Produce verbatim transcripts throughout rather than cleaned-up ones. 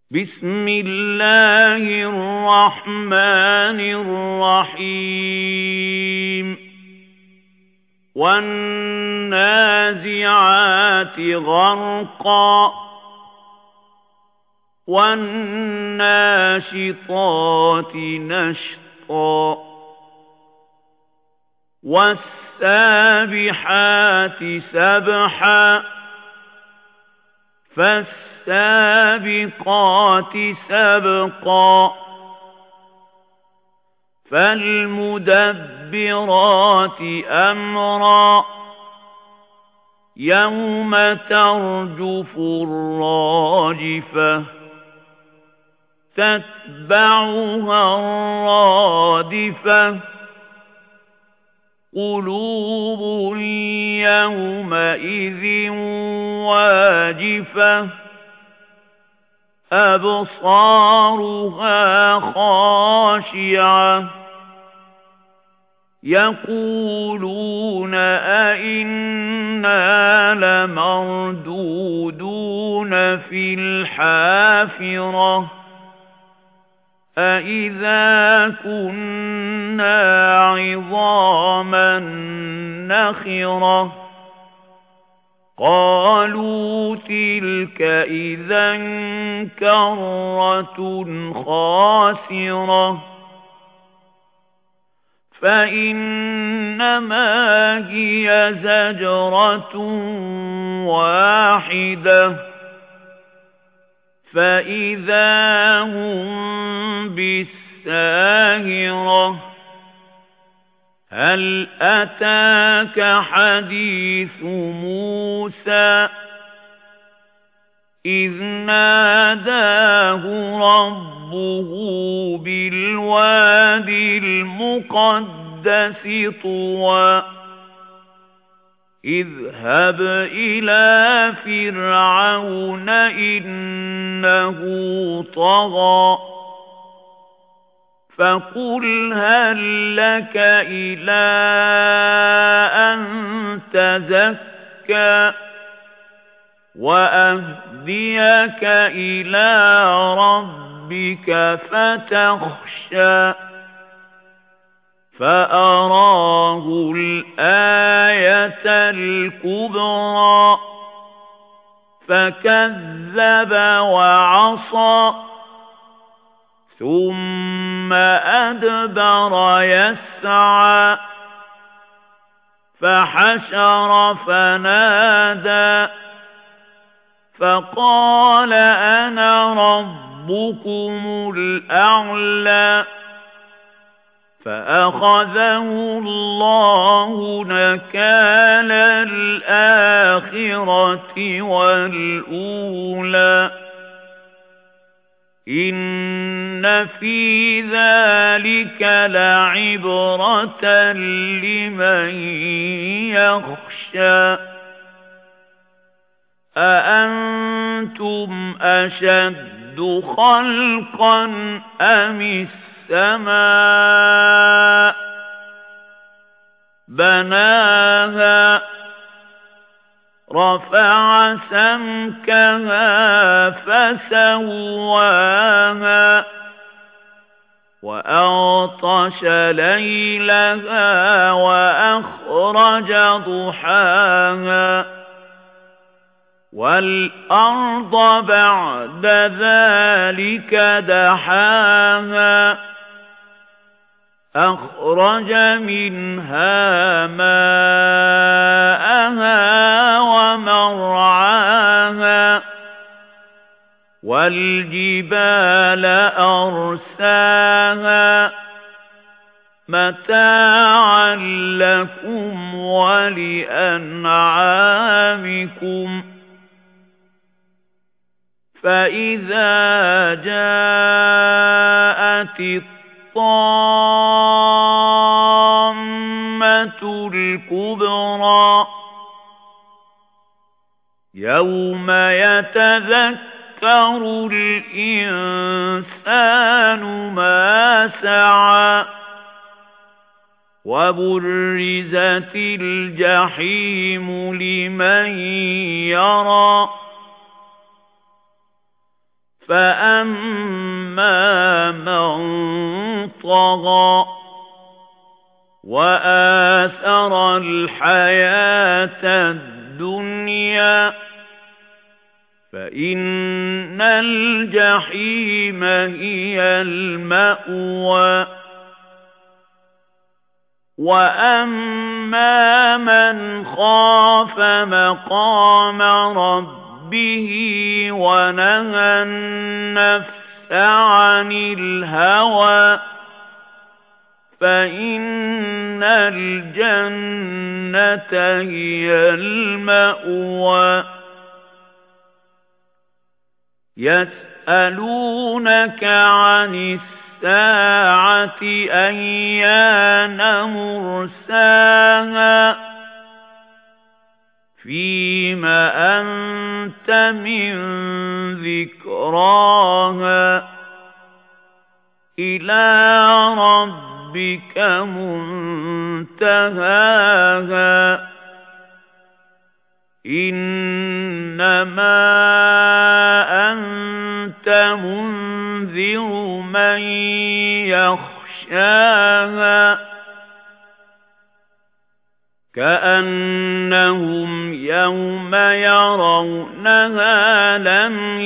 بسم الله الرحمن الرحيم والنازعات غرقا والناشطات نشطا والسابحات سبحا فالسابقات سبقا فالمدبرات أمرا يوم ترجف الراجفة تتبعها الرادفة قلوب يومئذ واجفة أبصارها خاشعة يقولون أئنا لمردودون في الحافرة أئذا كنا عظاما نخرة قالوا تلك إذا كرة خاسرة فإنما هي زجرة واحدة فإذا هم بالساهرة هل أتاك حديث موسى إذ ناداه ربه بالوادي المقدس طوى اذهب إلى فرعون إنه طغى فقل هل لك إلى أن تزكى وأهديك إلى ربك فتخشى فأراه الآية الكبرى فكذب وعصى ثم أدبر يسعى فحشر فنادى فقال أنا ربكم الأعلى فأخذه الله نكال الآخرة والأولى إن في ذلك لعبرة لمن يخشى أأنتم أشد خلقا أم السماء بناها رفع سمكها فسواها وأغطش ليلها وأخرج ضحاها والأرض بعد ذلك دحاها أخرج منها ماءها ومرعاها والجبال أرساها متاعا لكم ولأنعامكم فإذا جاءت الطامة الكبرى يوم يتذكر الإنسان ما سعى وبرزت الجحيم لمن يرى فَأَمَّا مَن طَغَىٰ وَآثَرَ الْحَيَاةَ الدُّنْيَا فَإِنَّ الْجَحِيمَ هِيَ الْمَأْوَىٰ وَأَمَّا مَنْ خَافَ مَقَامَ رَبِّهِ وَنَهَى النَّفْسَ عَنِ الْهَوَىٰ فَإِنَّ الْجَنَّةَ هِيَ الْمَأْوَىٰ يَسْأَلُونَكَ عَنِ السَّاعَةِ أَيَّانَ مُرْسَاهَا فِيمَ أَنتَ مِن ذِكْرَاهَا إِلَىٰ رَبِّكَ مُنتَهَاهَا إِنَّمَا أَنتَ مُنذِرُ مَن يَخْشَاهَا كَأَنَّهُمْ يَوْمَ يَرَوْنَهَا لَمْ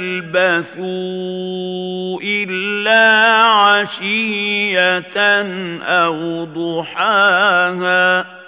يَلْبَثُوا إِلَّا عَشِيَّةً أَوْ ضُحَاهَا